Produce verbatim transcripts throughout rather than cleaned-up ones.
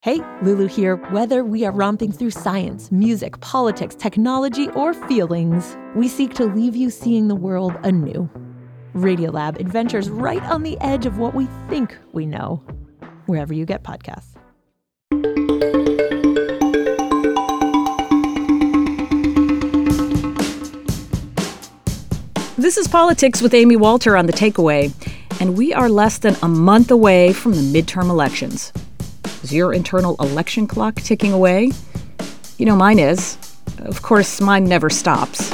Hey, Lulu here. Whether we are romping through science, music, politics, technology, or feelings, we seek to leave you seeing the world anew. Radiolab adventures right on the edge of what we think we know, wherever you get podcasts. This is Politics with Amy Walter on The Takeaway, and we are less than a month away from the midterm elections. Is your internal election clock ticking away? You know mine is. Of course, mine never stops.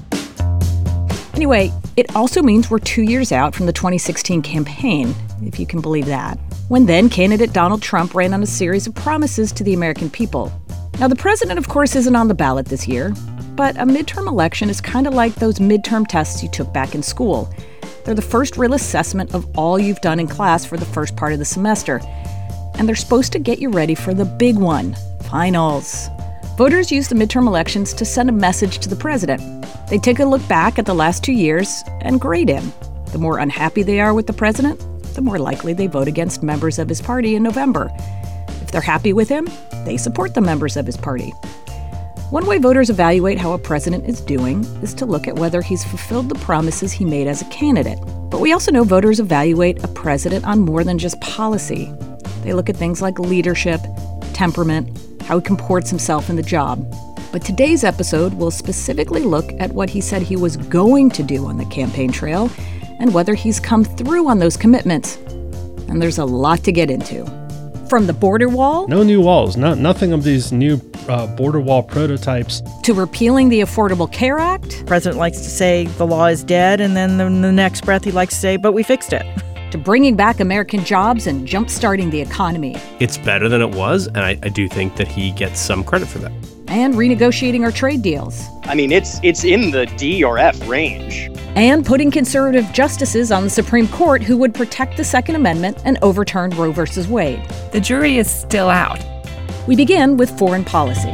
Anyway, it also means we're two years out from the twenty sixteen campaign, if you can believe that, when then-candidate Donald Trump ran on a series of promises to the American people. Now, the president, of course, isn't on the ballot this year, but a midterm election is kind of like those midterm tests you took back in school. They're the first real assessment of all you've done in class for the first part of the semester. And they're supposed to get you ready for the big one, finals. Voters use the midterm elections to send a message to the president. They take a look back at the last two years and grade him. The more unhappy they are with the president, the more likely they vote against members of his party in November. If they're happy with him, they support the members of his party. One way voters evaluate how a president is doing is to look at whether he's fulfilled the promises he made as a candidate. But we also know voters evaluate a president on more than just policy. They look at things like leadership, temperament, how he comports himself in the job. But today's episode will specifically look at what he said he was going to do on the campaign trail and whether he's come through on those commitments. And there's a lot to get into. From the border wall... No new walls. Not, nothing of these new uh, border wall prototypes. To repealing the Affordable Care Act. The president likes to say the law is dead, and then in the next breath he likes to say, but we fixed it. To bringing back American jobs and jump-starting the economy. It's better than it was, and I, I do think that he gets some credit for that. And renegotiating our trade deals. I mean, it's it's in the D or F range. And putting conservative justices on the Supreme Court who would protect the Second Amendment and overturn Roe versus Wade. The jury is still out. We begin with foreign policy.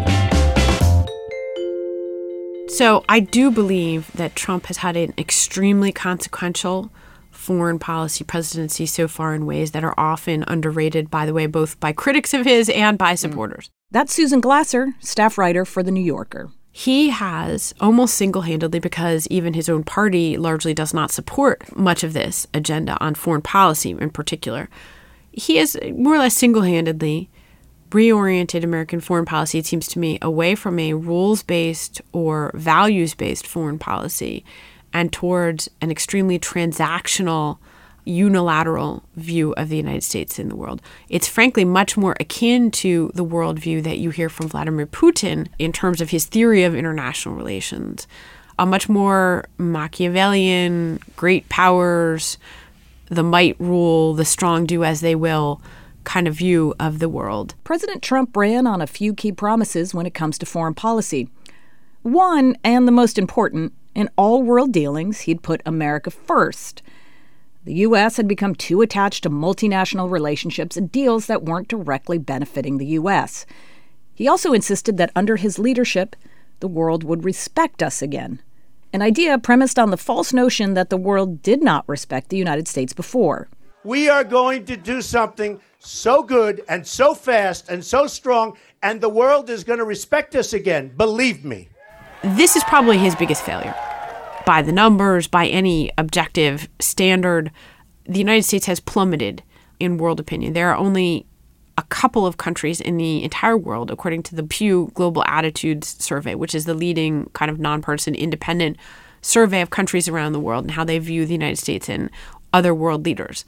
So I do believe that Trump has had an extremely consequential foreign policy presidency so far in ways that are often underrated, by the way, both by critics of his and by supporters. That's Susan Glasser, staff writer for The New Yorker. He has, almost single-handedly, because even his own party largely does not support much of this agenda on foreign policy in particular, he has more or less single-handedly reoriented American foreign policy, it seems to me, away from a rules-based or values-based foreign policy and towards an extremely transactional, unilateral view of the United States in the world. It's frankly much more akin to the worldview that you hear from Vladimir Putin in terms of his theory of international relations, a much more Machiavellian, great powers, the might rule, the strong do as they will kind of view of the world. President Trump ran on a few key promises when it comes to foreign policy. One, and the most important, in all world dealings, he'd put America first. The U S had become too attached to multinational relationships and deals that weren't directly benefiting the U S. He also insisted that under his leadership, the world would respect us again, an idea premised on the false notion that the world did not respect the United States before. We are going to do something so good and so fast and so strong, and the world is going to respect us again. Believe me. This is probably his biggest failure. By the numbers, by any objective standard, the United States has plummeted in world opinion. There are only a couple of countries in the entire world, according to the Pew Global Attitudes Survey, which is the leading kind of nonpartisan independent survey of countries around the world and how they view the United States and other world leaders.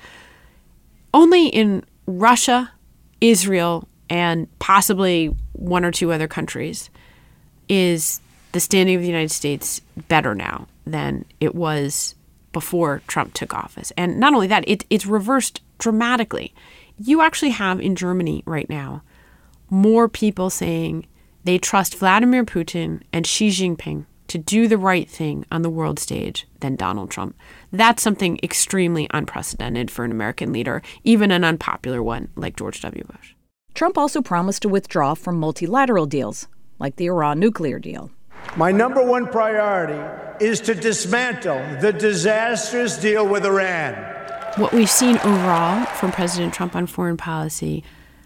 Only in Russia, Israel, and possibly one or two other countries is the standing of the United States better now than it was before Trump took office. And not only that, it, it's reversed dramatically. You actually have in Germany right now more people saying they trust Vladimir Putin and Xi Jinping to do the right thing on the world stage than Donald Trump. That's something extremely unprecedented for an American leader, even an unpopular one like George W. Bush. Trump also promised to withdraw from multilateral deals, like the Iran nuclear deal. My number one priority is to dismantle the disastrous deal with Iran. What we've seen overall from President Trump on foreign policy,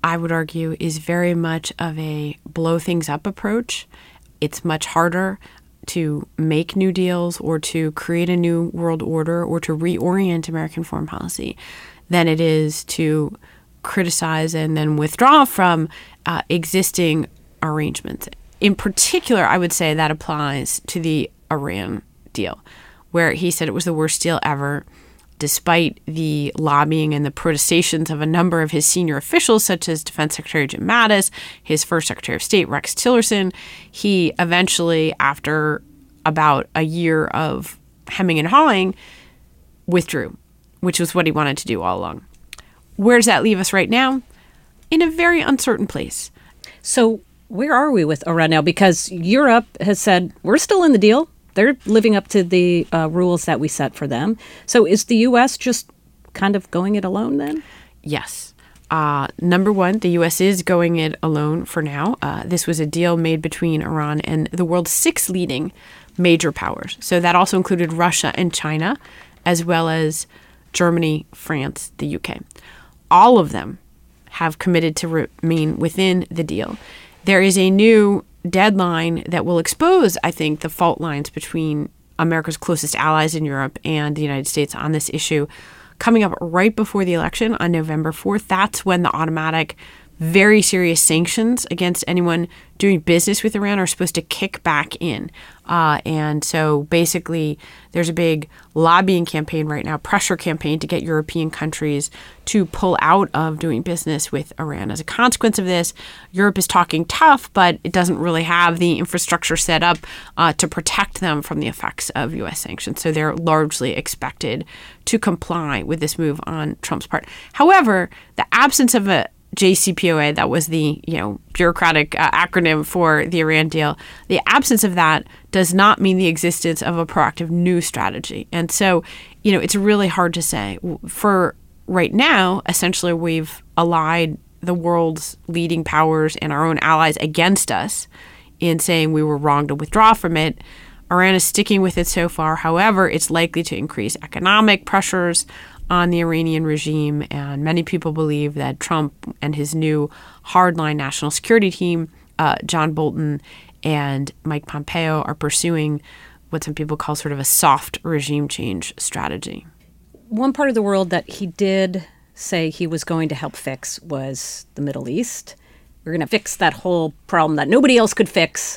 I would argue, is very much of a blow things up approach. It's much harder to make new deals or to create a new world order or to reorient American foreign policy than it is to criticize and then withdraw from uh, existing arrangements. In particular, I would say that applies to the Iran deal, where he said it was the worst deal ever, despite the lobbying and the protestations of a number of his senior officials, such as Defense Secretary Jim Mattis, his first Secretary of State, Rex Tillerson. He eventually, after about a year of hemming and hawing, withdrew, which was what he wanted to do all along. Where does that leave us right now? In a very uncertain place. So where are we with Iran now? Because Europe has said, we're still in the deal. They're living up to the uh, rules that we set for them. So is the U S just kind of going it alone then? Yes. Uh, number one, the U S is going it alone for now. Uh, this was a deal made between Iran and the world's six leading major powers. So that also included Russia and China, as well as Germany, France, the U K. All of them have committed to remain within the deal. There is a new deadline that will expose, I think, the fault lines between America's closest allies in Europe and the United States on this issue coming up right before the election on November fourth. That's when the automatic, very serious sanctions against anyone doing business with Iran are supposed to kick back in. Uh, and so basically, there's a big lobbying campaign right now, pressure campaign to get European countries to pull out of doing business with Iran. As a consequence of this, Europe is talking tough, but it doesn't really have the infrastructure set up uh, to protect them from the effects of U S sanctions. So they're largely expected to comply with this move on Trump's part. However, the absence of a J C P O A, that was the you know bureaucratic uh, acronym for the Iran deal. The absence of that does not mean the existence of a proactive new strategy. And so, you know, it's really hard to say. For right now, essentially, we've allied the world's leading powers and our own allies against us in saying we were wrong to withdraw from it. Iran is sticking with it so far. However, it's likely to increase economic pressures on the Iranian regime, and many people believe that Trump and his new hardline national security team, uh, John Bolton and Mike Pompeo, are pursuing what some people call sort of a soft regime change strategy. One part of the world that he did say he was going to help fix was the Middle East. We're going to fix that whole problem that nobody else could fix,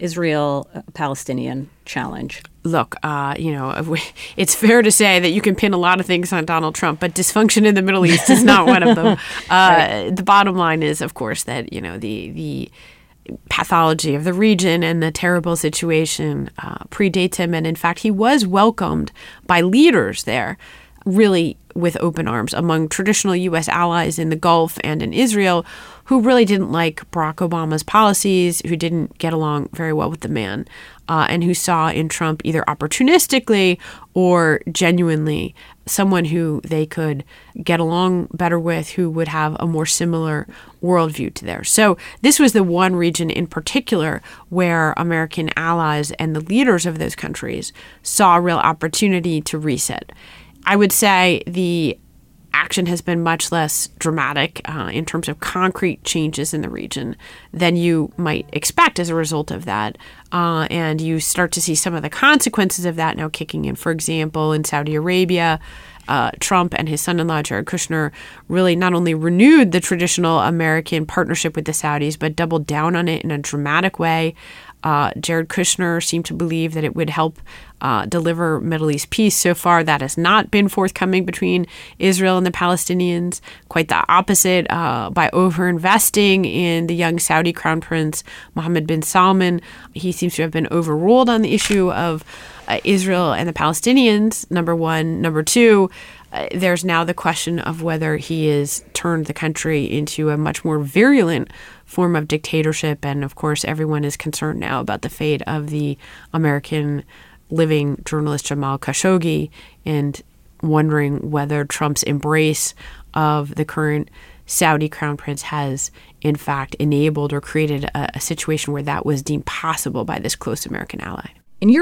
Israel-Palestinian challenge. Look, uh, you know, it's fair to say that you can pin a lot of things on Donald Trump, but dysfunction in the Middle East is not one of them. Uh, right. The bottom line is, of course, that, you know, the the pathology of the region and the terrible situation uh, predates him. And in fact, he was welcomed by leaders there really with open arms among traditional U S allies in the Gulf and in Israel who really didn't like Barack Obama's policies, who didn't get along very well with the man, uh, and who saw in Trump either opportunistically or genuinely someone who they could get along better with, who would have a more similar worldview to theirs. So this was the one region in particular where American allies and the leaders of those countries saw a real opportunity to reset. I would say the action has been much less dramatic uh, in terms of concrete changes in the region than you might expect as a result of that. Uh, and you start to see some of the consequences of that now kicking in. For example, in Saudi Arabia, uh, Trump and his son-in-law, Jared Kushner, really not only renewed the traditional American partnership with the Saudis, but doubled down on it in a dramatic way. Uh, Jared Kushner seemed to believe that it would help uh, deliver Middle East peace. So far, that has not been forthcoming between Israel and the Palestinians. Quite the opposite. Uh, by overinvesting in the young Saudi crown prince, Mohammed bin Salman, he seems to have been overruled on the issue of uh, Israel and the Palestinians, number one. Number two, uh, there's now the question of whether he has turned the country into a much more virulent form of dictatorship. And of course, everyone is concerned now about the fate of the American living journalist Jamal Khashoggi and wondering whether Trump's embrace of the current Saudi crown prince has, in fact, enabled or created a, a situation where that was deemed possible by this close American ally. In Europe,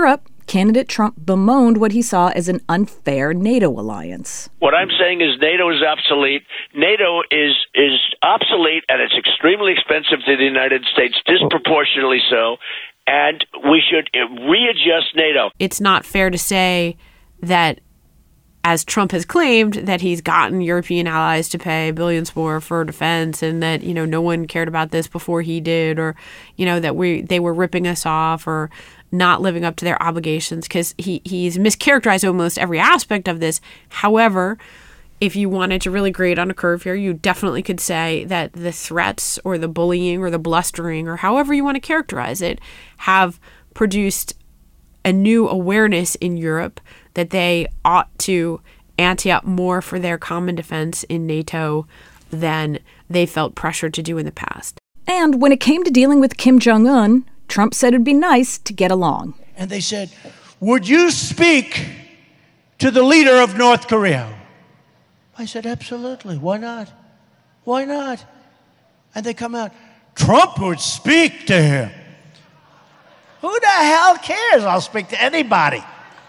candidate Trump bemoaned what he saw as an unfair NATO alliance. What I'm saying is NATO is obsolete. NATO is is obsolete, and it's extremely expensive to the United States, disproportionately so, and we should readjust NATO. It's not fair to say that, as Trump has claimed, that he's gotten European allies to pay billions more for defense, and that, you know, no one cared about this before he did, or, you know, that we they were ripping us off or not living up to their obligations, because he, he's mischaracterized almost every aspect of this. However, if you wanted to really grade on a curve here, you definitely could say that the threats or the bullying or the blustering, or however you want to characterize it, have produced a new awareness in Europe that they ought to ante up more for their common defense in NATO than they felt pressured to do in the past. And when it came to dealing with Kim Jong-un, Trump said it'd be nice to get along. And they said, would you speak to the leader of North Korea? I said, absolutely. Why not? Why not? And they come out, Trump would speak to him. Who the hell cares? I'll speak to anybody.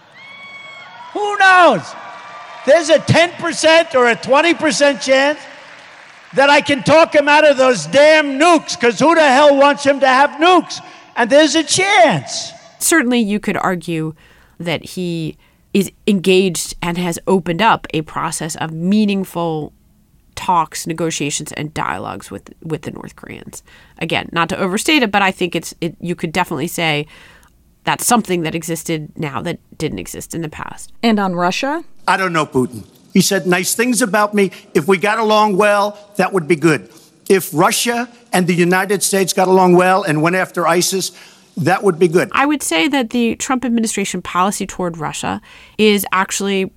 Who knows? There's a ten percent or a twenty percent chance that I can talk him out of those damn nukes, because who the hell wants him to have nukes? And there's a chance. Certainly you could argue that he is engaged and has opened up a process of meaningful talks, negotiations, and dialogues with with the North Koreans. Again, not to overstate it, but I think it's it, you could definitely say that's something that existed now that didn't exist in the past. And on Russia? I don't know Putin. He said nice things about me. If we got along well, that would be good. If Russia and the United States got along well and went after ISIS, that would be good. I would say that the Trump administration policy toward Russia is actually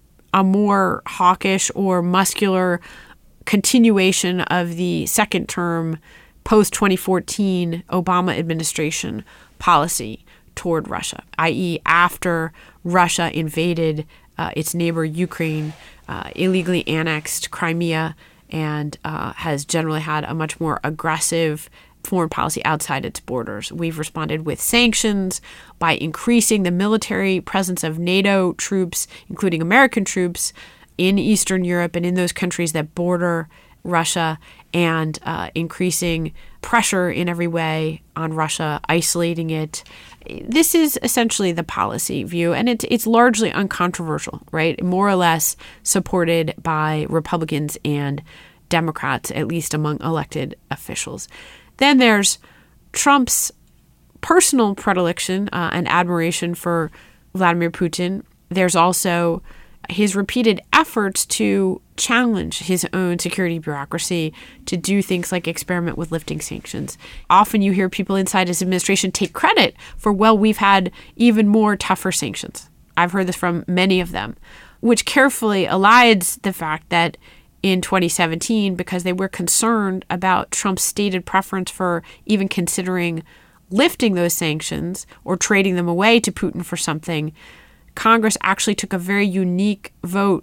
a more hawkish or muscular continuation of the second term post twenty fourteen Obama administration policy toward Russia, that is after Russia invaded uh, its neighbor Ukraine, uh, illegally annexed Crimea, and uh, has generally had a much more aggressive foreign policy outside its borders. We've responded with sanctions by increasing the military presence of NATO troops, including American troops, in Eastern Europe and in those countries that border Russia, and uh, increasing pressure in every way on Russia, isolating it. This is essentially the policy view, and it's it's largely uncontroversial, right? More or less supported by Republicans and Democrats, at least among elected officials. Then there's Trump's personal predilection uh, and admiration for Vladimir Putin. There's also his repeated efforts to challenge his own security bureaucracy to do things like experiment with lifting sanctions. Often you hear people inside his administration take credit for, well, we've had even more tougher sanctions. I've heard this from many of them, which carefully elides the fact that in twenty seventeen, because they were concerned about Trump's stated preference for even considering lifting those sanctions or trading them away to Putin for something, Congress actually took a very unique vote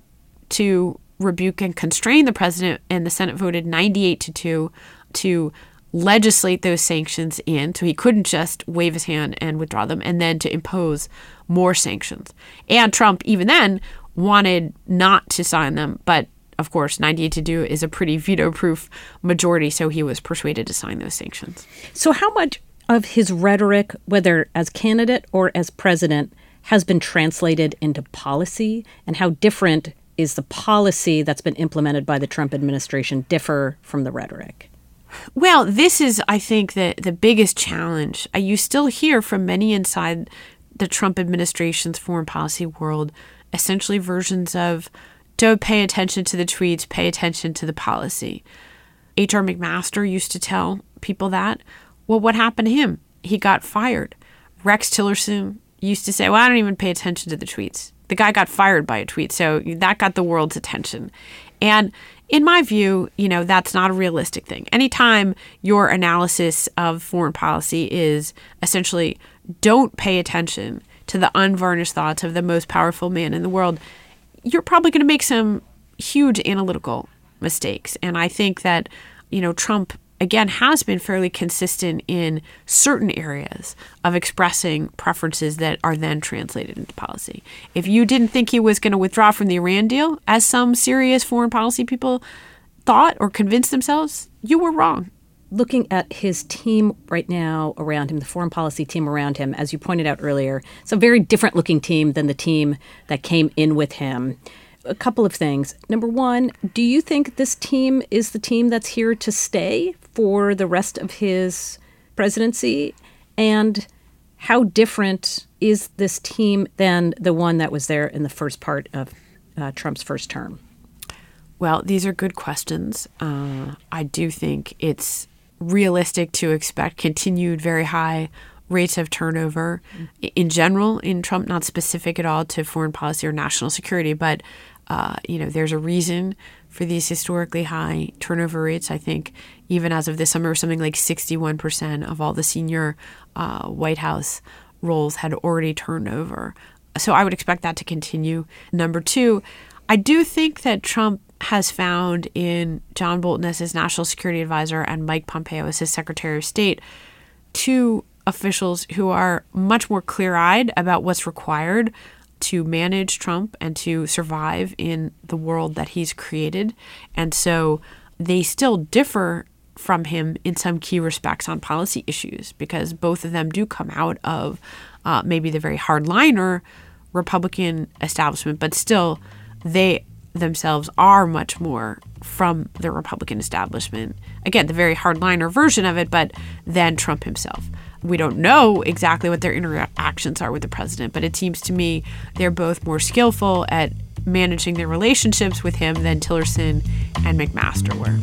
to rebuke and constrain the president, and the Senate voted ninety-eight to two to legislate those sanctions in, so he couldn't just wave his hand and withdraw them, and then to impose more sanctions. And Trump, even then, wanted not to sign them, but of course, ninety-eight to two is a pretty veto-proof majority, so he was persuaded to sign those sanctions. So how much of his rhetoric, whether as candidate or as president, has been translated into policy, and how different is the policy that's been implemented by the Trump administration differ from the rhetoric? Well, this is, I think, the, the biggest challenge. Uh, you still hear from many inside the Trump administration's foreign policy world essentially versions of, don't pay attention to the tweets, pay attention to the policy. H R McMaster used to tell people that. Well, what happened to him? He got fired. Rex Tillerson used to say, well, I don't even pay attention to the tweets. The guy got fired by a tweet, so that got the world's attention. And in my view, you know, that's not a realistic thing. Anytime your analysis of foreign policy is essentially don't pay attention to the unvarnished thoughts of the most powerful man in the world, you're probably going to make some huge analytical mistakes. And I think that, you know, Trump, again, has been fairly consistent in certain areas of expressing preferences that are then translated into policy. If you didn't think he was going to withdraw from the Iran deal, as some serious foreign policy people thought or convinced themselves, you were wrong. Looking at his team right now around him, the foreign policy team around him, as you pointed out earlier, it's a very different looking team than the team that came in with him. A couple of things. Number one, do you think this team is the team that's here to stay for the rest of his presidency? And how different is this team than the one that was there in the first part of uh, Trump's first term? Well, these are good questions. Uh, I do think it's realistic to expect continued very high rates of turnover in general in Trump, not specific at all to foreign policy or national security, but Uh, you know, there's a reason for these historically high turnover rates. I think even as of this summer, something like sixty-one percent of all the senior uh, White House roles had already turned over. So I would expect that to continue. Number two, I do think that Trump has found in John Bolton as his national security advisor and Mike Pompeo as his Secretary of State two officials who are much more clear-eyed about what's required to manage Trump and to survive in the world that he's created. And so they still differ from him in some key respects on policy issues, because both of them do come out of uh, maybe the very hardliner Republican establishment, but still they themselves are much more from the Republican establishment. Again, the very hardliner version of it, but then Trump himself. We don't know exactly what their interactions are with the president, but it seems to me they're both more skillful at managing their relationships with him than Tillerson and McMaster were.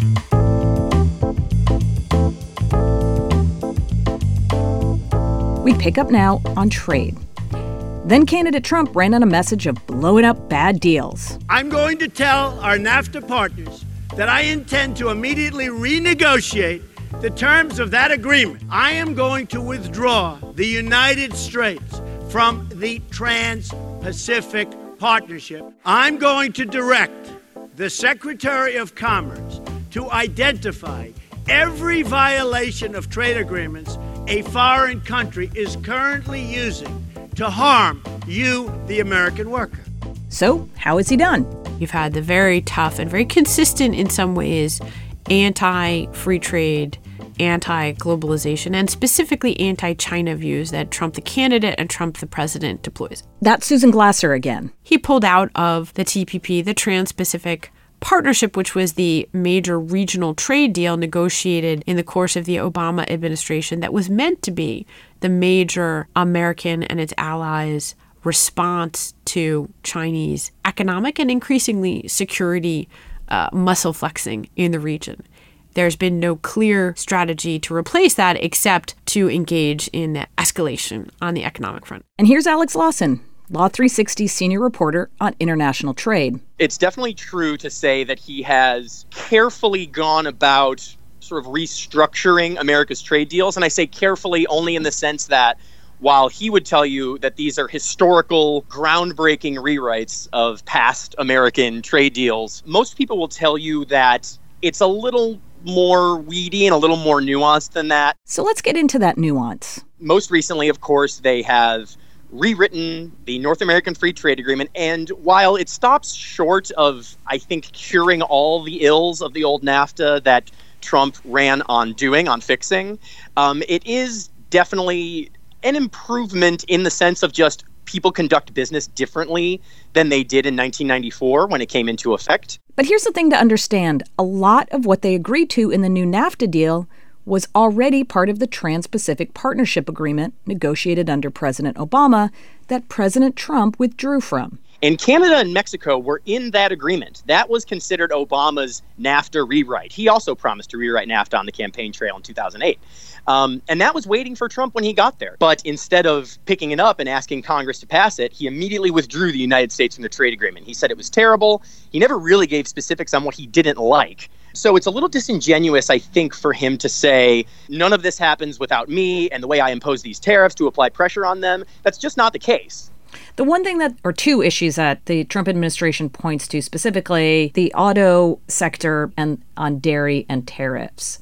We pick up now on trade. Then candidate Trump ran on a message of blowing up bad deals. I'm going to tell our NAFTA partners that I intend to immediately renegotiate the terms of that agreement. I am going to withdraw the United States from the Trans-Pacific Partnership. I'm going to direct the Secretary of Commerce to identify every violation of trade agreements a foreign country is currently using to harm you, the American worker. So, how is he done? You've had the very tough and very consistent in some ways anti-free trade, anti-globalization, and specifically anti-China views that Trump the candidate and Trump the president deploys. That's Susan Glasser again. He pulled out of the T P P, the Trans-Pacific Partnership, which was the major regional trade deal negotiated in the course of the Obama administration that was meant to be the major American and its allies' response to Chinese economic and increasingly security uh, muscle flexing in the region. There's been no clear strategy to replace that except to engage in escalation on the economic front. And here's Alex Lawson, Law three sixty senior reporter on international trade. It's definitely true to say that he has carefully gone about sort of restructuring America's trade deals. And I say carefully only in the sense that while he would tell you that these are historical, groundbreaking rewrites of past American trade deals, most people will tell you that it's a little more weedy and a little more nuanced than that. So let's get into that nuance. Most recently, of course, they have rewritten the North American Free Trade Agreement. And while it stops short of, I think, curing all the ills of the old NAFTA that Trump ran on doing, on fixing, um, it is definitely an improvement in the sense of just people conduct business differently than they did in nineteen ninety-four when it came into effect. But here's the thing to understand. A lot of what they agreed to in the new NAFTA deal was already part of the Trans-Pacific Partnership Agreement negotiated under President Obama that President Trump withdrew from. And Canada and Mexico were in that agreement. That was considered Obama's NAFTA rewrite. He also promised to rewrite NAFTA on the campaign trail in two thousand eight. Um, and that was waiting for Trump when he got there. But instead of picking it up and asking Congress to pass it, he immediately withdrew the United States from the trade agreement. He said it was terrible. He never really gave specifics on what he didn't like. So it's a little disingenuous, I think, for him to say, none of this happens without me and the way I impose these tariffs to apply pressure on them. That's just not the case. The one thing that, or two issues that the Trump administration points to specifically, the auto sector and on dairy and tariffs.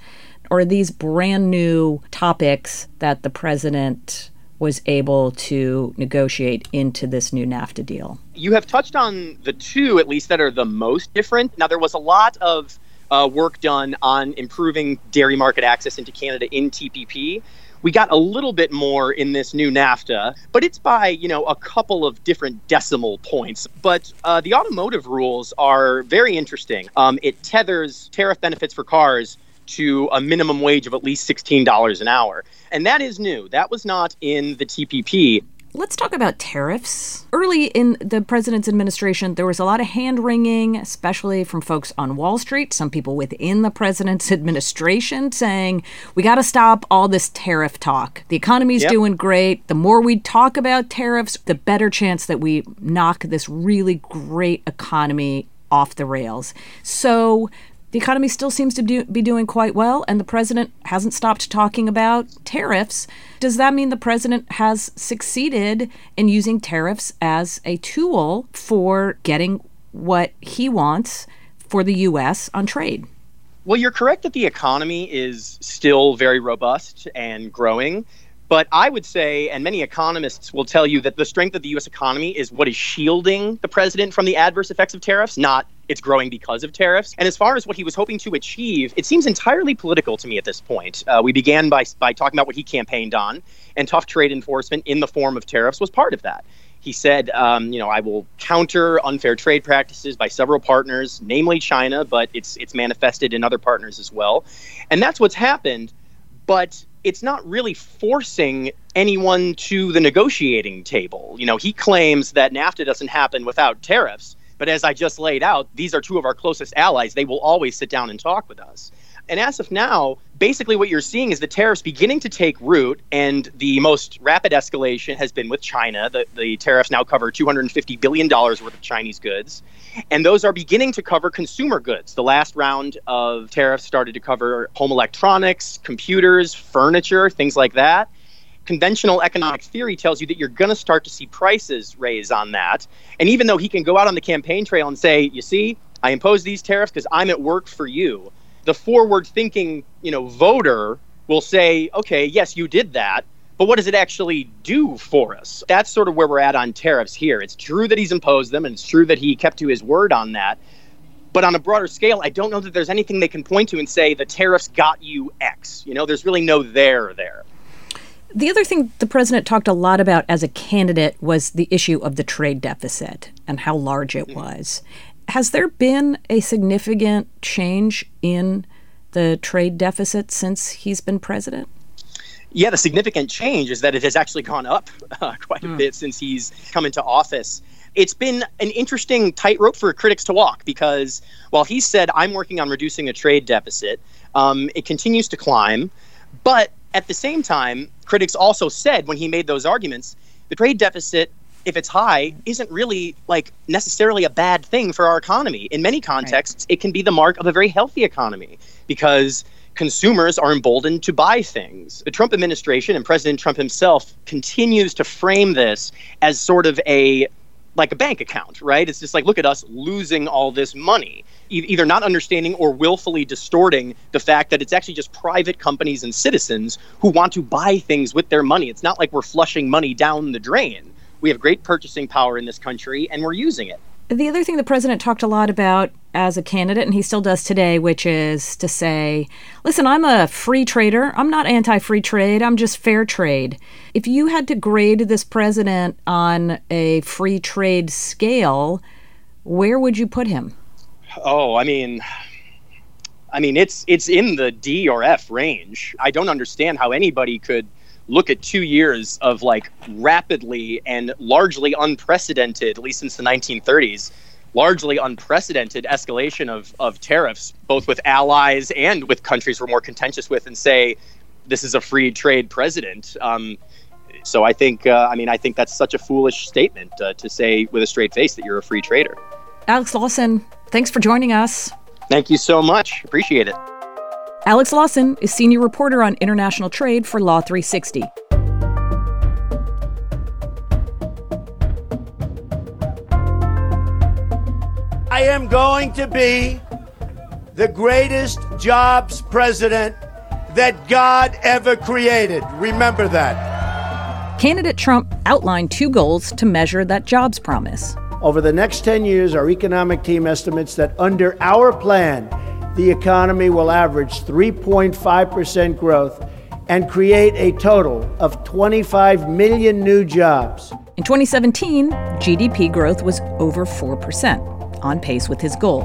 Or are these brand new topics that the president was able to negotiate into this new NAFTA deal? You have touched on the two, at least, that are the most different. Now, there was a lot of uh, work done on improving dairy market access into Canada in T P P. We got a little bit more in this new NAFTA, but it's by, you know, a couple of different decimal points. But uh, the automotive rules are very interesting. Um, it tethers tariff benefits for cars to a minimum wage of at least sixteen dollars an hour. And that is new. That was not in the T P P. Let's talk about tariffs. Early in the president's administration, there was a lot of hand-wringing, especially from folks on Wall Street, some people within the president's administration saying, we got to stop all this tariff talk. The economy's yep. doing great. The more we talk about tariffs, the better chance that we knock this really great economy off the rails. So the economy still seems to do, be doing quite well, and the president hasn't stopped talking about tariffs. Does that mean the president has succeeded in using tariffs as a tool for getting what he wants for the U S on trade? Well, you're correct that the economy is still very robust and growing. But I would say, and many economists will tell you, that the strength of the U S economy is what is shielding the president from the adverse effects of tariffs, not it's growing because of tariffs. And as far as what he was hoping to achieve, it seems entirely political to me at this point. Uh, we began by by talking about what he campaigned on, and tough trade enforcement in the form of tariffs was part of that. He said, um, you know, I will counter unfair trade practices by several partners, namely China, but it's it's manifested in other partners as well. And that's what's happened. But it's not really forcing anyone to the negotiating table. You know, he claims that NAFTA doesn't happen without tariffs. But as I just laid out, these are two of our closest allies. They will always sit down and talk with us. And as of now, basically what you're seeing is the tariffs beginning to take root, and the most rapid escalation has been with China. The, the tariffs now cover two hundred fifty billion dollars worth of Chinese goods, and those are beginning to cover consumer goods. The last round of tariffs started to cover home electronics, computers, furniture, things like that. Conventional economic theory tells you that you're going to start to see prices raise on that. And even though he can go out on the campaign trail and say, you see, I impose these tariffs because I'm at work for you, the forward-thinking, you know, voter will say, okay, yes, you did that, but what does it actually do for us? That's sort of where we're at on tariffs here. It's true that he's imposed them, and it's true that he kept to his word on that. But on a broader scale, I don't know that there's anything they can point to and say the tariffs got you X. You know, there's really no there there. The other thing the president talked a lot about as a candidate was the issue of the trade deficit and how large it was. Has there been a significant change in the trade deficit since he's been president? Yeah, the significant change is that it has actually gone up uh, quite a mm. bit since he's come into office. It's been an interesting tightrope for critics to walk because while he said, I'm working on reducing a trade deficit, um, it continues to climb. But at the same time, critics also said when he made those arguments, the trade deficit, if it's high, isn't really like necessarily a bad thing for our economy. In many contexts, right. It can be the mark of a very healthy economy because consumers are emboldened to buy things. The Trump administration and President Trump himself continues to frame this as sort of a like a bank account, right? It's just like, look at us losing all this money, e- either not understanding or willfully distorting the fact that it's actually just private companies and citizens who want to buy things with their money. It's not like we're flushing money down the drain. We have great purchasing power in this country, and we're using it. The other thing the president talked a lot about as a candidate, and he still does today, which is to say, listen, I'm a free trader. I'm not anti-free trade. I'm just fair trade. If you had to grade this president on a free trade scale, where would you put him? Oh, I mean, I mean, it's it's in the D or F range. I don't understand how anybody could look at two years of like rapidly and largely unprecedented, at least since the nineteen thirties, largely unprecedented escalation of, of tariffs, both with allies and with countries we're more contentious with, and say, this is a free trade president. Um, so I think, uh, I mean, I think that's such a foolish statement uh, to say with a straight face that you're a free trader. Alex Lawson, thanks for joining us. Thank you so much. Appreciate it. Alex Lawson is senior reporter on international trade for Law three sixty. I am going to be the greatest jobs president that God ever created. Remember that. Candidate Trump outlined two goals to measure that jobs promise. Over the next ten years, our economic team estimates that under our plan, the economy will average three point five percent growth and create a total of twenty-five million new jobs. In twenty seventeen, G D P growth was over four percent, on pace with his goal.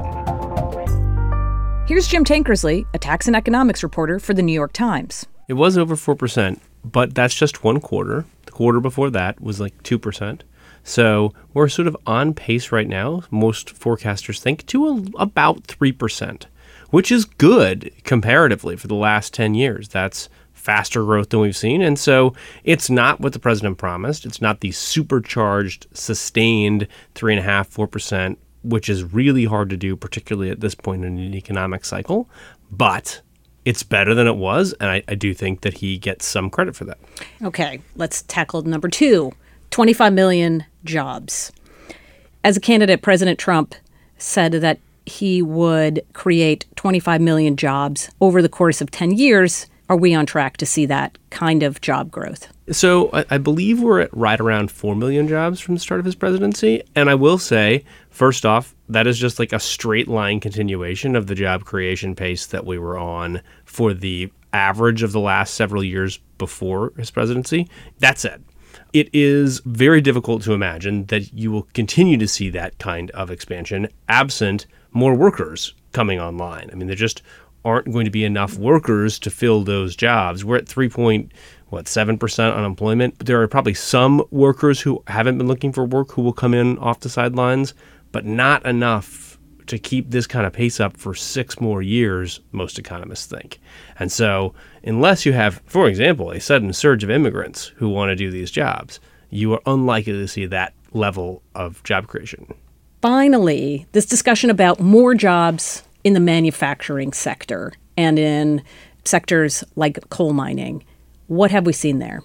Here's Jim Tankersley, a tax and economics reporter for the New York Times. It was over four percent, but that's just one quarter. The quarter before that was like two percent. So we're sort of on pace right now, most forecasters think, to a, about three percent, which is good comparatively for the last ten years. That's faster growth than we've seen. And so it's not what the president promised. It's not the supercharged, sustained three point five, four percent, which is really hard to do, particularly at this point in an economic cycle. But it's better than it was, and I, I do think that he gets some credit for that. Okay, let's tackle number two, twenty-five million jobs. As a candidate, President Trump said that he would create twenty-five million jobs over the course of ten years. Are we on track to see that kind of job growth? So I, I believe we're at right around four million jobs from the start of his presidency. And I will say, first off, that is just like a straight line continuation of the job creation pace that we were on for the average of the last several years before his presidency. That said, it is very difficult to imagine that you will continue to see that kind of expansion absent more workers coming online. I mean, there just aren't going to be enough workers to fill those jobs. We're at three point seven percent unemployment. There are probably some workers who haven't been looking for work who will come in off the sidelines, but not enough to keep this kind of pace up for six more years, most economists think. And so unless you have, for example, a sudden surge of immigrants who want to do these jobs, you are unlikely to see that level of job creation. Finally, this discussion about more jobs in the manufacturing sector and in sectors like coal mining. What have we seen there?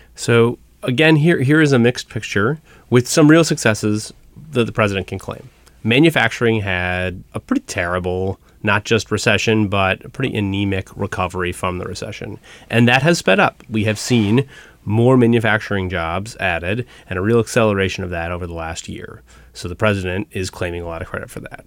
So again, here here is a mixed picture with some real successes that the president can claim. Manufacturing had a pretty terrible, not just recession, but a pretty anemic recovery from the recession. And that has sped up. We have seen more manufacturing jobs added and a real acceleration of that over the last year. So the president is claiming a lot of credit for that.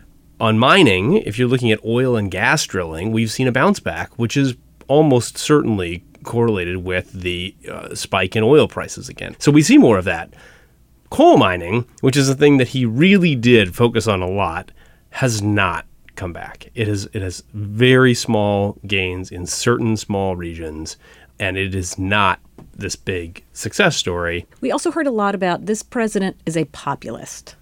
On mining, if you're looking at oil and gas drilling, we've seen a bounce back, which is almost certainly correlated with the uh, spike in oil prices again. So we see more of that. Coal mining, which is a thing that he really did focus on a lot, has not come back. It has it has very small gains in certain small regions, and it is not this big success story. We also heard a lot about this president is a populist.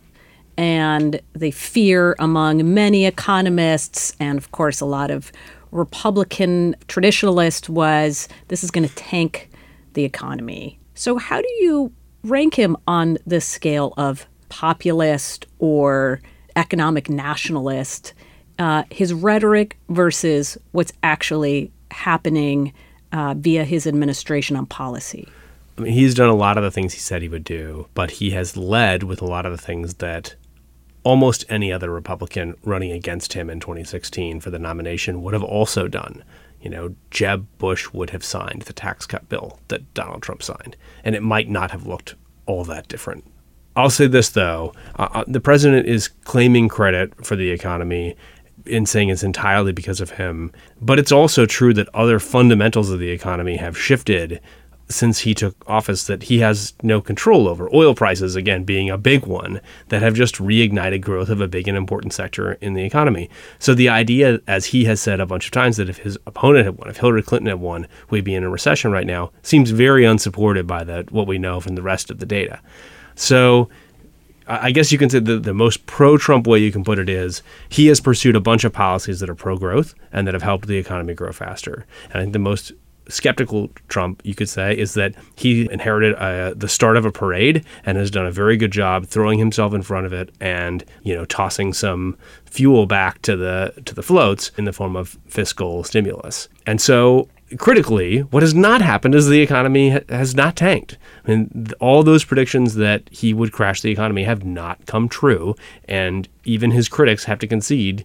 And the fear among many economists and, of course, a lot of Republican traditionalists was this is going to tank the economy. So how do you rank him on this scale of populist or economic nationalist, uh, his rhetoric versus what's actually happening uh, via his administration on policy? I mean, he's done a lot of the things he said he would do, but he has led with a lot of the things that almost any other Republican running against him in twenty sixteen for the nomination would have also done. You know, Jeb Bush would have signed the tax cut bill that Donald Trump signed, and it might not have looked all that different. I'll say this, though. Uh, the president is claiming credit for the economy in saying it's entirely because of him, but it's also true that other fundamentals of the economy have shifted since he took office that he has no control over. Oil prices, again, being a big one that have just reignited growth of a big and important sector in the economy. So the idea, as he has said a bunch of times, that if his opponent had won, if Hillary Clinton had won, we'd be in a recession right now, seems very unsupported by the, what we know from the rest of the data. So I guess you can say the, the most pro-Trump way you can put it is he has pursued a bunch of policies that are pro-growth and that have helped the economy grow faster. And I think the most skeptical Trump, you could say, is that he inherited uh, the start of a parade and has done a very good job throwing himself in front of it and, you know, tossing some fuel back to the to the floats in the form of fiscal stimulus. And so critically, what has not happened is the economy ha- has not tanked. I mean, th- all those predictions that he would crash the economy have not come true. And even his critics have to concede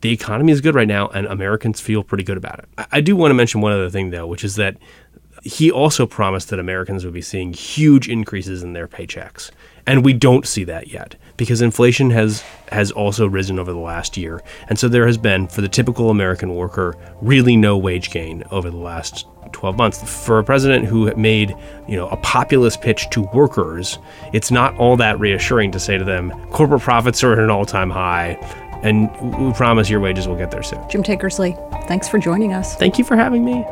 the economy is good right now, and Americans feel pretty good about it. I, I do want to mention one other thing, though, which is that he also promised that Americans would be seeing huge increases in their paychecks. And we don't see that yet because inflation has has also risen over the last year. And so there has been, for the typical American worker, really no wage gain over the last twelve months. For a president who made, you know, a populist pitch to workers, it's not all that reassuring to say to them, corporate profits are at an all-time high, and we promise your wages will get there soon. Jim Tankersley, thanks for joining us. Thank you for having me.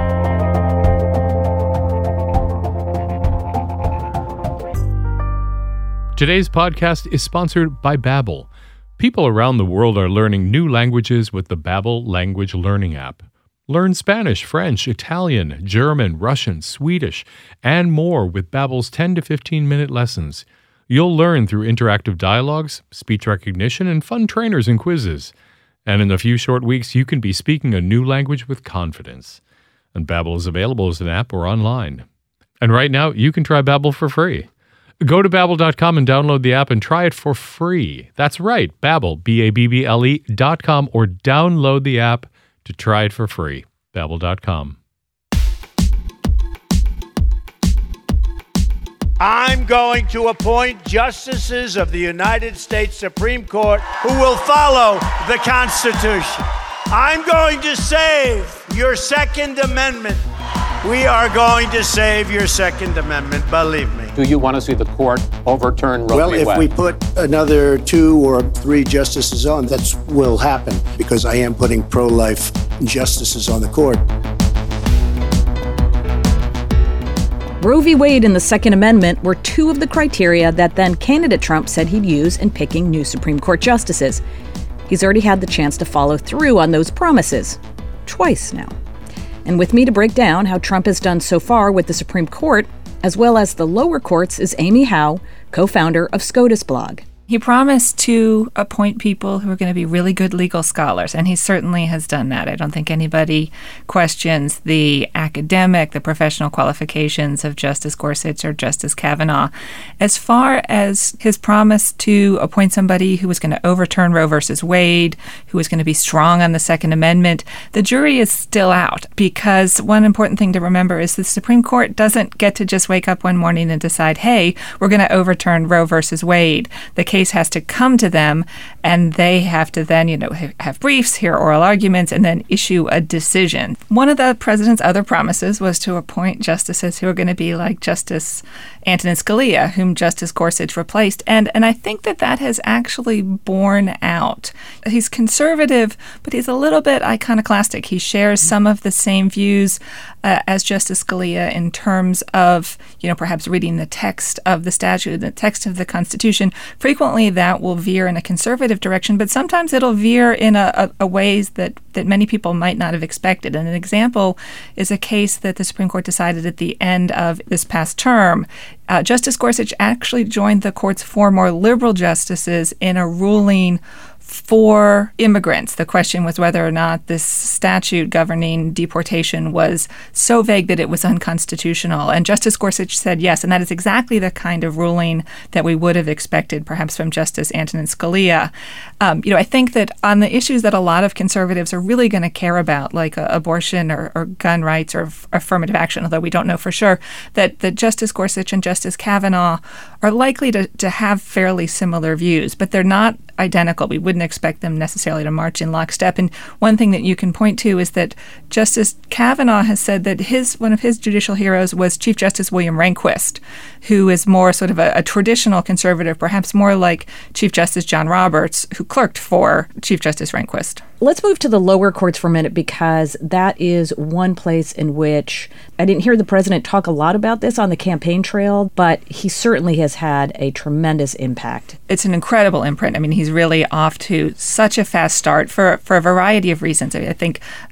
Today's podcast is sponsored by Babbel. People around the world are learning new languages with the Babbel language learning app. Learn Spanish, French, Italian, German, Russian, Swedish, and more with Babbel's ten to fifteen minute lessons. You'll learn through interactive dialogues, speech recognition, and fun trainers and quizzes. And in a few short weeks, you can be speaking a new language with confidence. And Babbel is available as an app or online. And right now, you can try Babbel for free. Go to Babbel dot com and download the app and try it for free. That's right, Babbel, B A B B L E dot com, or download the app to try it for free. Babbel dot com. I'm going to appoint justices of the United States Supreme Court who will follow the Constitution. I'm going to save your Second Amendment. We are going to save your Second Amendment, believe me. Do you want to see the court overturn Roe Well, v. if Wade? we put another two or three justices on, that will happen because I am putting pro-life justices on the court. Roe v. Wade and the Second Amendment were two of the criteria that then candidate Trump said he'd use in picking new Supreme Court justices. He's already had the chance to follow through on those promises. Twice now. And with me to break down how Trump has done so far with the Supreme Court, as well as the lower courts, is Amy Howe, co-founder of SCOTUS blog. He promised to appoint people who are going to be really good legal scholars, and he certainly has done that. I don't think anybody questions the academic, the professional qualifications of Justice Gorsuch or Justice Kavanaugh. As far as his promise to appoint somebody who was going to overturn Roe versus Wade, who was going to be strong on the Second Amendment, the jury is still out, because one important thing to remember is the Supreme Court doesn't get to just wake up one morning and decide, hey, we're going to overturn Roe versus Wade. The case has to come to them, and they have to then, you know, have briefs, hear oral arguments, and then issue a decision. One of the president's other promises was to appoint justices who are going to be like Justice Antonin Scalia, whom Justice Gorsuch replaced. And, and I think that that has actually borne out. He's conservative, but he's a little bit iconoclastic. He shares some of the same views uh, as Justice Scalia in terms of, you know, perhaps reading the text of the statute, the text of the Constitution. Frequently, that will veer in a conservative direction, but sometimes it'll veer in a, a, a ways that, that many people might not have expected. And an example is a case that the Supreme Court decided at the end of this past term. Uh, Justice Gorsuch actually joined the court's four more liberal justices in a ruling for immigrants. The question was whether or not this statute governing deportation was so vague that it was unconstitutional. And Justice Gorsuch said yes, and that is exactly the kind of ruling that we would have expected, perhaps from Justice Antonin Scalia. Um, you know, I think that on the issues that a lot of conservatives are really going to care about, like uh, abortion or, or gun rights or f- affirmative action, although we don't know for sure, that, that Justice Gorsuch and Justice Kavanaugh are likely to, to have fairly similar views, but they're not identical. We wouldn't expect them necessarily to march in lockstep. And one thing that you can point to is that Justice Kavanaugh has said that his one of his judicial heroes was Chief Justice William Rehnquist, who is more sort of a, a traditional conservative, perhaps more like Chief Justice John Roberts, who clerked for Chief Justice Rehnquist. Let's move to the lower courts for a minute, because that is one place in which I didn't hear the president talk a lot about this on the campaign trail, but he certainly has had a tremendous impact. It's an incredible imprint. I mean, he's really off to such a fast start for, for a variety of reasons. I, mean, I think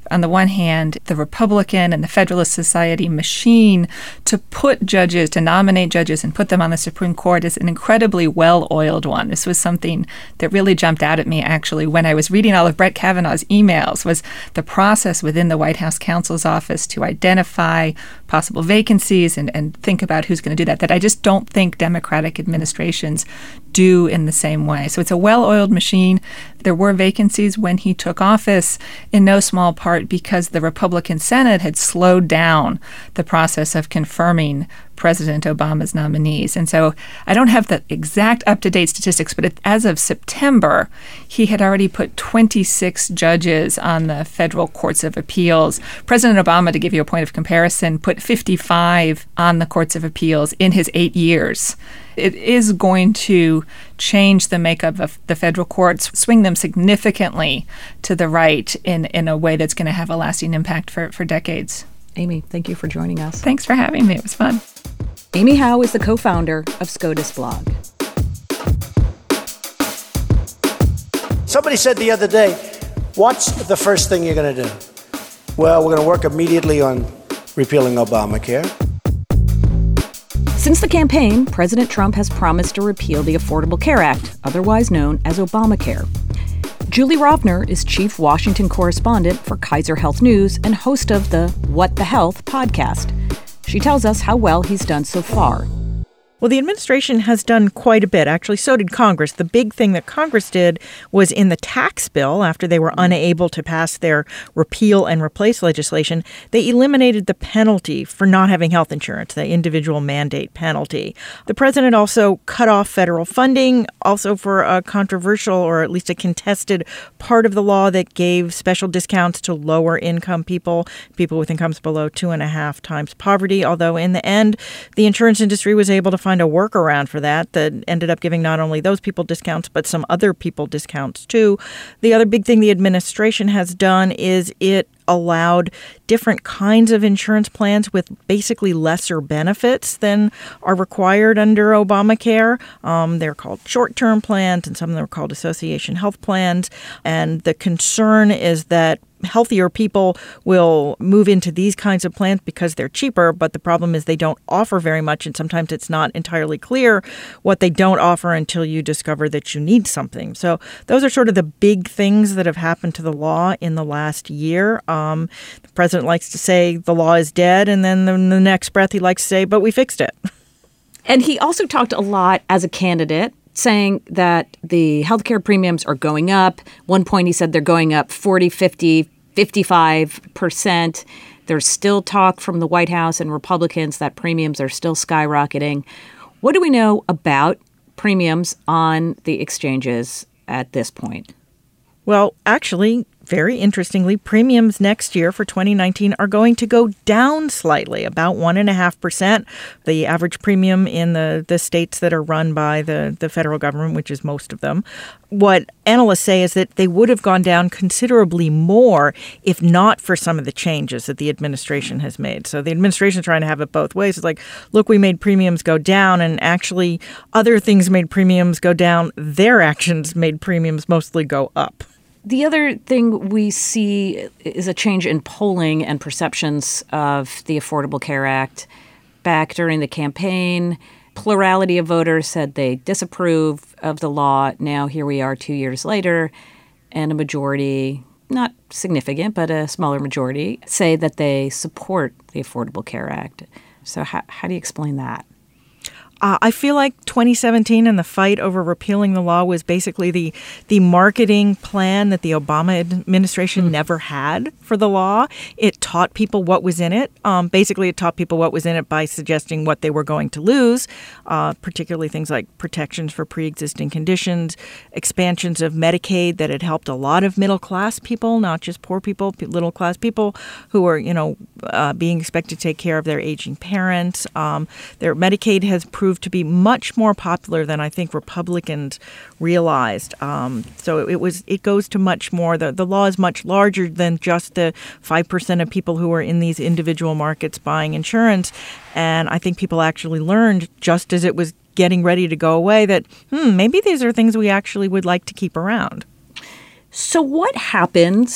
on the one hand, the Republican and the Federalist Society machine to put judges, to nominate judges and put them on the Supreme Court is an incredibly well-oiled one. This was something that really jumped out at me, actually, when I was reading all of Brett Kavanaugh's emails, was the process within the White House counsel's office to identify possible vacancies and, and think about who's going to do that, that I just don't think Democratic administrations do in the same way. So it's a well-oiled machine. There were vacancies when he took office, in no small part because the Republican Senate had slowed down the process of confirming President Obama's nominees. And so I don't have the exact up-to-date statistics, but as of September, he had already put twenty-six judges on the federal courts of appeals. President Obama, to give you a point of comparison, put fifty-five on the courts of appeals in his eight years. It is going to change the makeup of the federal courts, swing them significantly to the right in, in a way that's going to have a lasting impact for, for decades. Amy, thank you for joining us. Thanks for having me. It was fun. Amy Howe is the co-founder of SCOTUS Blog. Somebody said the other day, what's the first thing you're going to do? Well, we're going to work immediately on repealing Obamacare. Since the campaign, President Trump has promised to repeal the Affordable Care Act, otherwise known as Obamacare. Julie Rovner is chief Washington correspondent for Kaiser Health News and host of the What the Health podcast. She tells us how well he's done so far. Well, the administration has done quite a bit. Actually, so did Congress. The big thing that Congress did was in the tax bill, after they were unable to pass their repeal and replace legislation, they eliminated the penalty for not having health insurance, the individual mandate penalty. The president also cut off federal funding, also for a controversial or at least a contested part of the law that gave special discounts to lower income people, people with incomes below two and a half times poverty. Although in the end, the insurance industry was able to find a workaround for that that ended up giving not only those people discounts, but some other people discounts too. The other big thing the administration has done is it allowed different kinds of insurance plans with basically lesser benefits than are required under Obamacare. Um, they're called short-term plans, and some of them are called association health plans. And the concern is that healthier people will move into these kinds of plans because they're cheaper, but the problem is they don't offer very much, and sometimes it's not entirely clear what they don't offer until you discover that you need something. So those are sort of the big things that have happened to the law in the last year. Um, the president likes to say the law is dead, and then in the next breath he likes to say, but we fixed it. And he also talked a lot as a candidate, saying that the healthcare premiums are going up. One point he said they're going up forty, fifty, fifty-five percent. There's still talk from the White House and Republicans that premiums are still skyrocketing. What do we know about premiums on the exchanges at this point? Well, actually, very interestingly, premiums next year for twenty nineteen are going to go down slightly, about one point five percent. The average premium in the, the states that are run by the, the federal government, which is most of them. What analysts say is that they would have gone down considerably more if not for some of the changes that the administration has made. So the administration is trying to have it both ways. It's like, look, we made premiums go down, and actually other things made premiums go down. Their actions made premiums mostly go up. The other thing we see is a change in polling and perceptions of the Affordable Care Act. Back during the campaign, plurality of voters said they disapprove of the law. Now here we are two years later, and a majority, not significant, but a smaller majority, say that they support the Affordable Care Act. So how, how do you explain that? Uh, I feel like twenty seventeen and the fight over repealing the law was basically the the marketing plan that the Obama administration mm. never had for the law. It taught people what was in it. Um, basically, it taught people what was in it by suggesting what they were going to lose, uh, particularly things like protections for pre-existing conditions, expansions of Medicaid that had helped a lot of middle-class people, not just poor people, middle-class people who were, you know, uh, being expected to take care of their aging parents. Um, their Medicaid has proved to be much more popular than I think Republicans realized. Um, so it, it was it goes to much more. The, the law is much larger than just the five percent of people who are in these individual markets buying insurance. And I think people actually learned, just as it was getting ready to go away, that, hmm, maybe these are things we actually would like to keep around. So what happens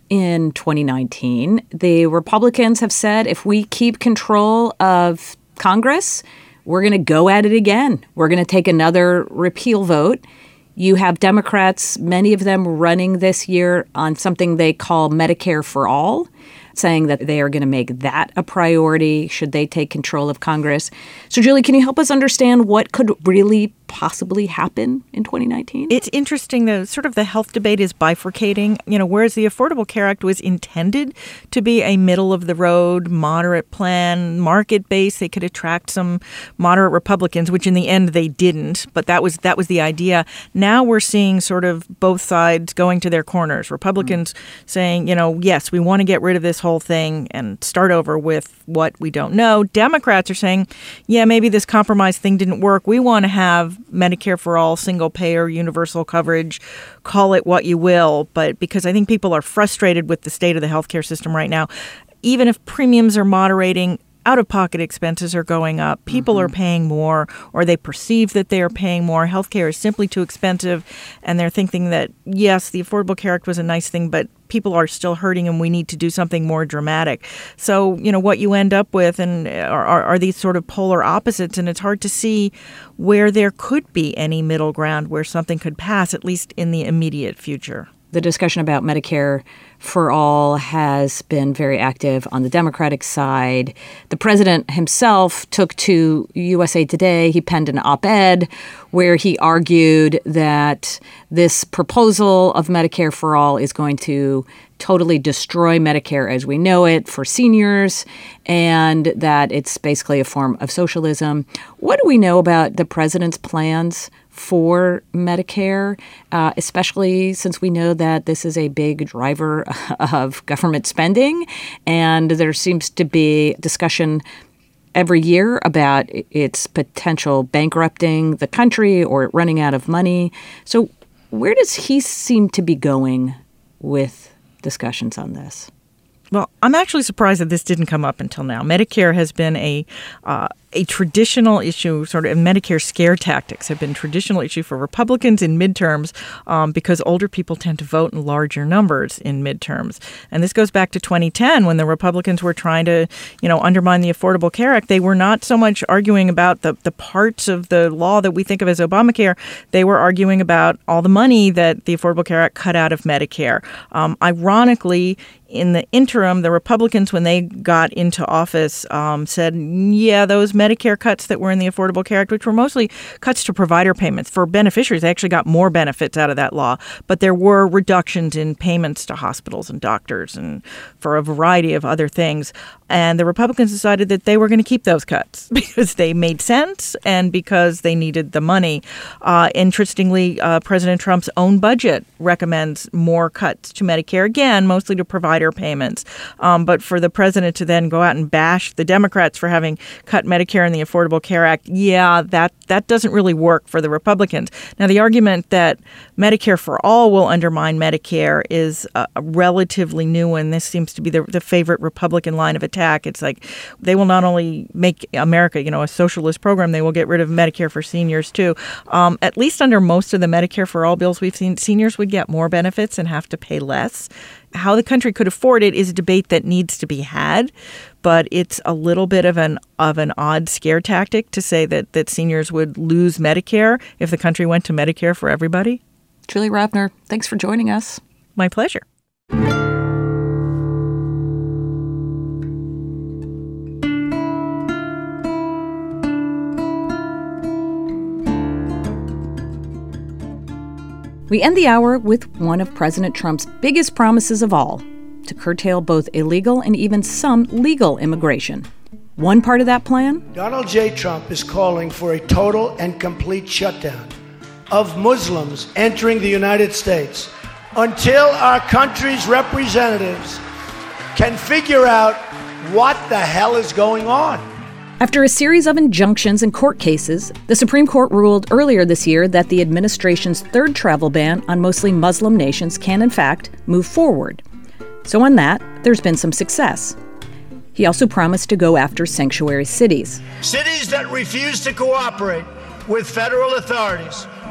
in twenty nineteen. The Republicans have said if we keep control of Congress, we're going to go at it again. We're going to take another repeal vote. You have Democrats, many of them running this year on something they call Medicare for All, saying that they are going to make that a priority should they take control of Congress. So, Julie, can you help us understand what could really possibly happen in twenty nineteen? It's interesting that sort of the health debate is bifurcating. You know, whereas the Affordable Care Act was intended to be a middle-of-the-road, moderate plan, market-based, they could attract some moderate Republicans, which in the end they didn't. But that was that was the idea. Now we're seeing sort of both sides going to their corners. Republicans mm-hmm. saying, you know, yes, we want to get rid of this whole thing and start over with what we don't know. Democrats are saying, yeah, maybe this compromise thing didn't work. We want to have Medicare for all, single payer, universal coverage, call it what you will. But because I think people are frustrated with the state of the healthcare system right now, even if premiums are moderating, out-of-pocket expenses are going up. People mm-hmm. are paying more, or they perceive that they are paying more. Healthcare is simply too expensive, and they're thinking that, yes, the Affordable Care Act was a nice thing, but people are still hurting and we need to do something more dramatic. So, you know, what you end up with and are, are these sort of polar opposites, and it's hard to see where there could be any middle ground where something could pass, at least in the immediate future. The discussion about Medicare for All has been very active on the Democratic side. The president himself took to U S A Today. He penned an op-ed where he argued that this proposal of Medicare for All is going to totally destroy Medicare as we know it for seniors, and that it's basically a form of socialism. What do we know about the president's plans for Medicare, uh, especially since we know that this is a big driver of government spending, and there seems to be discussion every year about its potential bankrupting the country or running out of money. So where does he seem to be going with discussions on this? Well, I'm actually surprised that this didn't come up until now. Medicare has been a uh, a traditional issue, sort of Medicare scare tactics have been a traditional issue for Republicans in midterms um, because older people tend to vote in larger numbers in midterms. And this goes back to twenty ten when the Republicans were trying to, you know, undermine the Affordable Care Act. They were not so much arguing about the, the parts of the law that we think of as Obamacare. They were arguing about all the money that the Affordable Care Act cut out of Medicare. Um, ironically, in the interim, the Republicans, when they got into office, um, said, yeah, those Medicare cuts that were in the Affordable Care Act, which were mostly cuts to provider payments for beneficiaries, they actually got more benefits out of that law. But there were reductions in payments to hospitals and doctors and for a variety of other things. And the Republicans decided that they were going to keep those cuts because they made sense and because they needed the money. Uh, interestingly, uh, President Trump's own budget recommends more cuts to Medicare, again, mostly to provider payments. Um, but for the president to then go out and bash the Democrats for having cut Medicare in the Affordable Care Act, yeah, that, that doesn't really work for the Republicans. Now, the argument that Medicare for All will undermine Medicare is a, a relatively new one. This seems to be the, the favorite Republican line of attack. It's like they will not only make America, you know, a socialist program, they will get rid of Medicare for seniors, too. Um, at least under most of the Medicare for All bills we've seen, seniors would get more benefits and have to pay less. How the country could afford it is a debate that needs to be had, but it's a little bit of an of an odd scare tactic to say that, that seniors would lose Medicare if the country went to Medicare for everybody. Julie Ravner, thanks for joining us. My pleasure. We end the hour with one of President Trump's biggest promises of all, to curtail both illegal and even some legal immigration. One part of that plan? Donald J. Trump is calling for a total and complete shutdown of Muslims entering the United States until our country's representatives can figure out what the hell is going on. After a series of injunctions and court cases, the Supreme Court ruled earlier this year that the administration's third travel ban on mostly Muslim nations can, in fact, move forward. So on that, there's been some success. He also promised to go after sanctuary cities. Cities that refuse to cooperate with federal authorities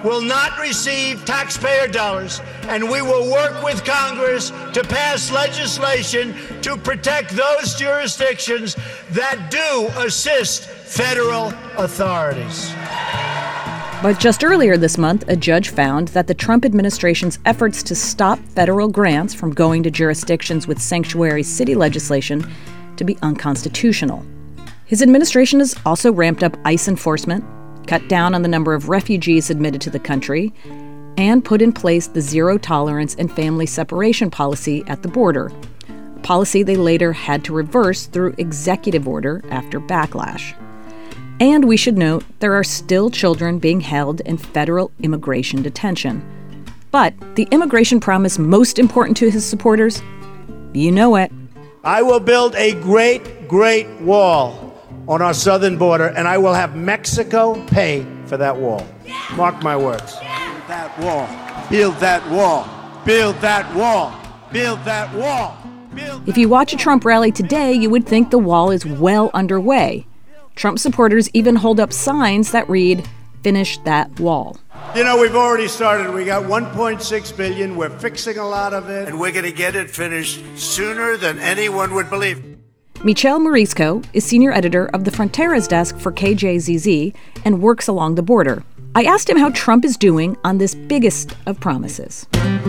will not receive taxpayer dollars, and we will work with Congress to pass legislation to protect those jurisdictions that do assist federal authorities. But just earlier this month, a judge found that the Trump administration's efforts to stop federal grants from going to jurisdictions with sanctuary city legislation to be unconstitutional. His administration has also ramped up ICE enforcement, cut down on the number of refugees admitted to the country, and put in place the zero tolerance and family separation policy at the border, a policy they later had to reverse through executive order after backlash. And we should note there are still children being held in federal immigration detention. But the immigration promise most important to his supporters, you know it. I will build a great, great wall on our southern border, and I will have Mexico pay for that wall. Yeah. Mark my words. Yeah. Build that wall. Build that wall. Build that wall. Build that wall. Build if you watch a Trump rally today, you would think the wall is well underway. Trump supporters even hold up signs that read, "Finish that wall." You know, we've already started. We got one point six billion dollars. We're fixing a lot of it. And we're going to get it finished sooner than anyone would believe. Michel Morisco is senior editor of the Fronteras desk for K J Z Z and works along the border. I asked him how Trump is doing on this biggest of promises.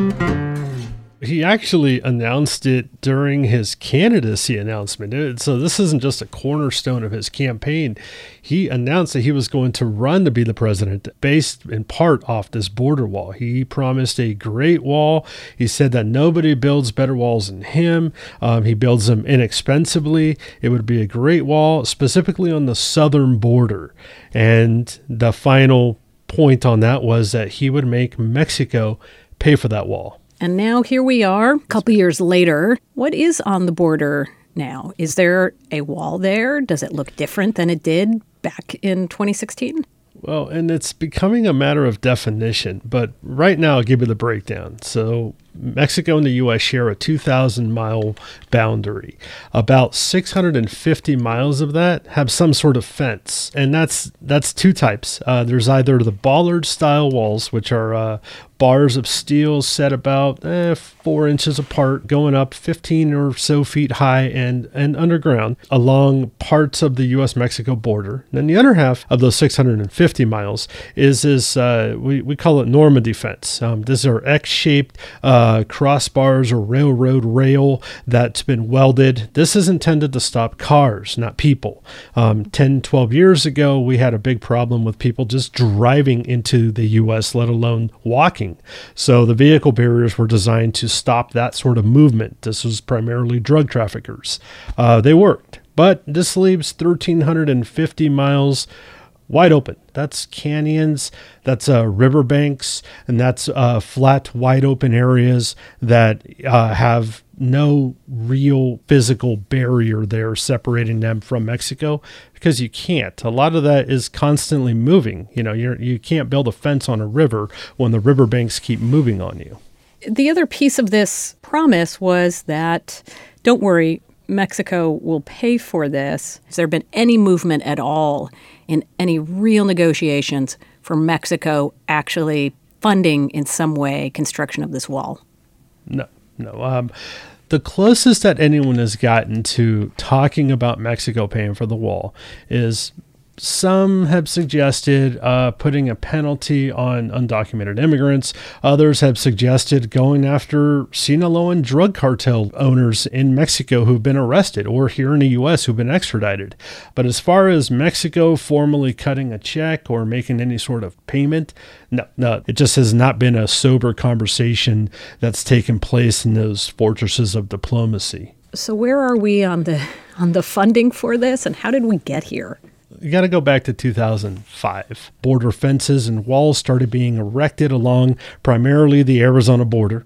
He actually announced it during his candidacy announcement. So this isn't just a cornerstone of his campaign. He announced that he was going to run to be the president based in part off this border wall. He promised a great wall. He said that nobody builds better walls than him. Um, he builds them inexpensively. It would be a great wall, specifically on the southern border. And the final point on that was that he would make Mexico pay for that wall. And now here we are, a couple years later. What is on the border now? Is there a wall there? Does it look different than it did back in twenty sixteen? Well, and it's becoming a matter of definition. But right now, I'll give you the breakdown. So Mexico and the U S share a two thousand mile boundary. About six hundred fifty miles of that have some sort of fence. And that's that's two types. Uh, there's either the bollard-style walls, which are uh, bars of steel set about eh, four inches apart, going up fifteen or so feet high and, and underground along parts of the U S Mexico border. And then the other half of those six hundred fifty miles is, is uh, we, we call it Normandy fence. Um, these are X-shaped uh, crossbars or railroad rail that's been welded. This is intended to stop cars, not people. Um, ten, twelve years ago, we had a big problem with people just driving into the U S, let alone walking. So the vehicle barriers were designed to stop that sort of movement. This was primarily drug traffickers. Uh, they worked, but this leaves one thousand three hundred fifty miles wide open. That's canyons, that's uh, riverbanks, and that's uh, flat, wide open areas that uh, have no real physical barrier there separating them from Mexico, because you can't. A lot of that is constantly moving. You know, you're, you can't build a fence on a river when the riverbanks keep moving on you. The other piece of this promise was that, don't worry, Mexico will pay for this. Has there been any movement at all in any real negotiations for Mexico actually funding in some way construction of this wall? No, no. Um, the closest that anyone has gotten to talking about Mexico paying for the wall is some have suggested uh, putting a penalty on undocumented immigrants. Others have suggested going after Sinaloan drug cartel owners in Mexico who've been arrested, or here in the U S who've been extradited. But as far as Mexico formally cutting a check or making any sort of payment, no, no, it just has not been a sober conversation that's taken place in those fortresses of diplomacy. So where are we on the on the funding for this, and how did we get here? You got to go back to two thousand five. Border fences and walls started being erected along primarily the Arizona border.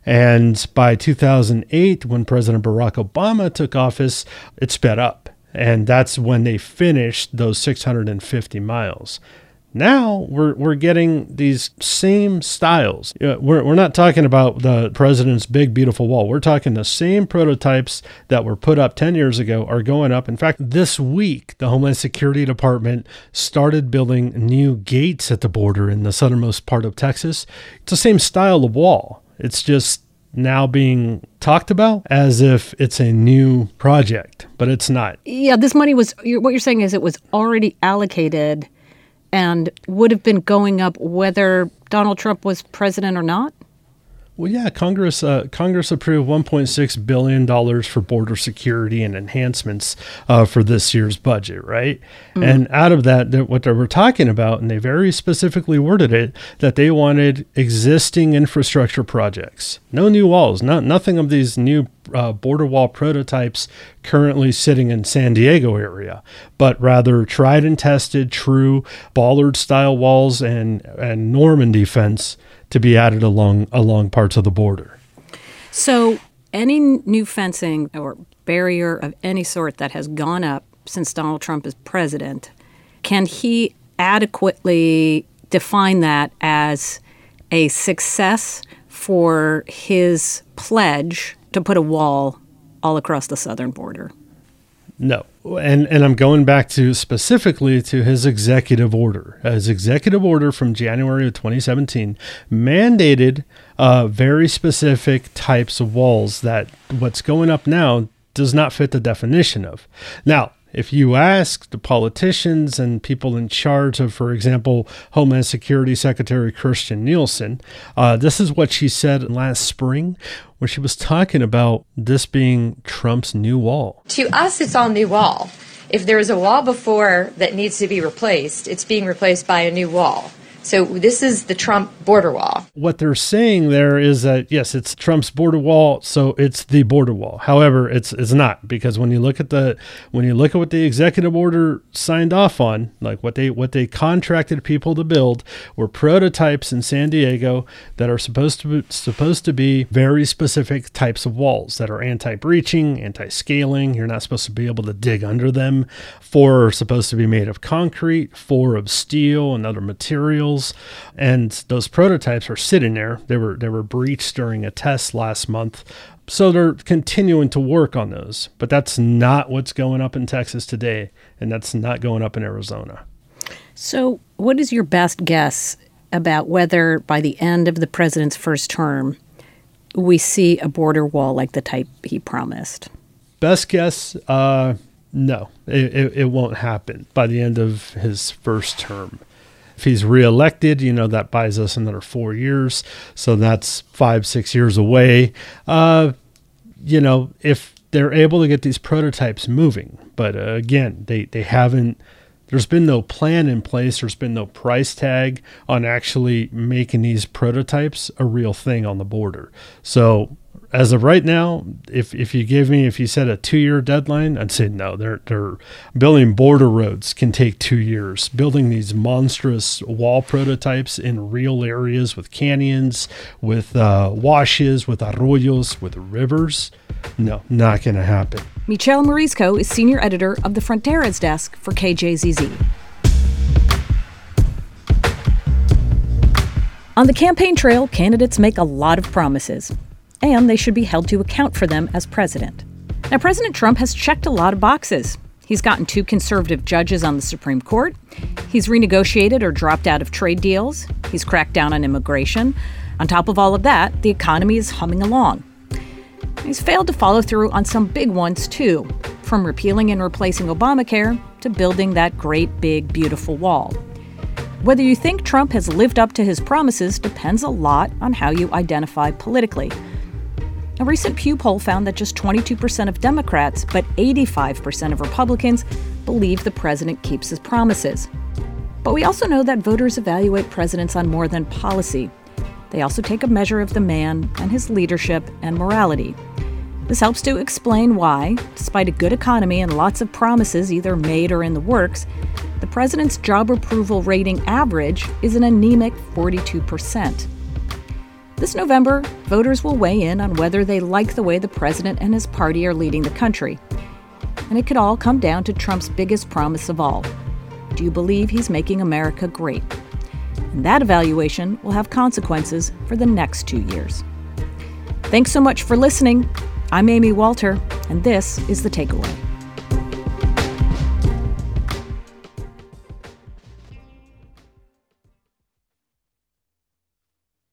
And by two thousand eight, when President Barack Obama took office, it sped up. And that's when they finished those six hundred fifty miles. Now we're we're getting these same styles. We're we're not talking about the president's big beautiful wall. We're talking the same prototypes that were put up ten years ago are going up. In fact, this week the Homeland Security Department started building new gates at the border in the southernmost part of Texas. It's the same style of wall. It's just now being talked about as if it's a new project, but it's not. Yeah, this money was, what you're saying is it was already allocated and would have been going up whether Donald Trump was president or not? Well, yeah, Congress uh, Congress approved one point six billion dollars for border security and enhancements uh, for this year's budget, right? Mm. And out of that, what they were talking about, and they very specifically worded it, that they wanted existing infrastructure projects. No new walls, not nothing of these new uh, border wall prototypes currently sitting in San Diego area, but rather tried and tested, true Ballard-style walls and, and Normandy fence to be added along along parts of the border. So any new fencing or barrier of any sort that has gone up since Donald Trump is president, can he adequately define that as a success for his pledge to put a wall all across the southern border? No. And and I'm going back to specifically to his executive order. His executive order from January of twenty seventeen mandated uh, very specific types of walls that what's going up now does not fit the definition of. Now, if you ask the politicians and people in charge of, for example, Homeland Security Secretary Kirstjen Nielsen, uh, this is what she said last spring when she was talking about this being Trump's new wall. To us, it's all new wall. If there was a wall before that needs to be replaced, it's being replaced by a new wall. So this is the Trump border wall. What they're saying there is that, yes, it's Trump's border wall, so it's the border wall. However, it's it's not, because when you look at the when you look at what the executive order signed off on, like what they what they contracted people to build, were prototypes in San Diego that are supposed to be, supposed to be very specific types of walls that are anti-breaching, anti-scaling. You're not supposed to be able to dig under them. Four are supposed to be made of concrete, four of steel and other materials. And those prototypes are sitting there. They were they were breached during a test last month. So they're continuing to work on those. But that's not what's going up in Texas today, and that's not going up in Arizona. So what is your best guess about whether by the end of the president's first term we see a border wall like the type he promised? Best guess, uh, no, it, it, it won't happen by the end of his first term. If he's reelected, you know, that buys us another four years. So that's five, six years away. Uh, you know, if they're able to get these prototypes moving. But uh, again, they, they haven't, there's been no plan in place. There's been no price tag on actually making these prototypes a real thing on the border. So as of right now, if if you give me, if you set a two-year deadline, I'd say no. They're they're building border roads can take two years. Building these monstrous wall prototypes in real areas with canyons, with uh, washes, with arroyos, with rivers, no, not going to happen. Michelle Morisco is senior editor of the Fronteras desk for K J Z Z. On the campaign trail, candidates make a lot of promises, and they should be held to account for them as president. Now, President Trump has checked a lot of boxes. He's gotten two conservative judges on the Supreme Court. He's renegotiated or dropped out of trade deals. He's cracked down on immigration. On top of all of that, the economy is humming along. He's failed to follow through on some big ones, too, from repealing and replacing Obamacare to building that great, big, beautiful wall. Whether you think Trump has lived up to his promises depends a lot on how you identify politically. A recent Pew poll found that just twenty-two percent of Democrats, but eighty-five percent of Republicans believe the president keeps his promises. But we also know that voters evaluate presidents on more than policy. They also take a measure of the man and his leadership and morality. This helps to explain why, despite a good economy and lots of promises either made or in the works, the president's job approval rating average is an anemic forty-two percent. This November, voters will weigh in on whether they like the way the president and his party are leading the country. And it could all come down to Trump's biggest promise of all, Do you believe he's making America great? And that evaluation will have consequences for the next two years. Thanks so much for listening. I'm Amy Walter, and this is The Takeaway.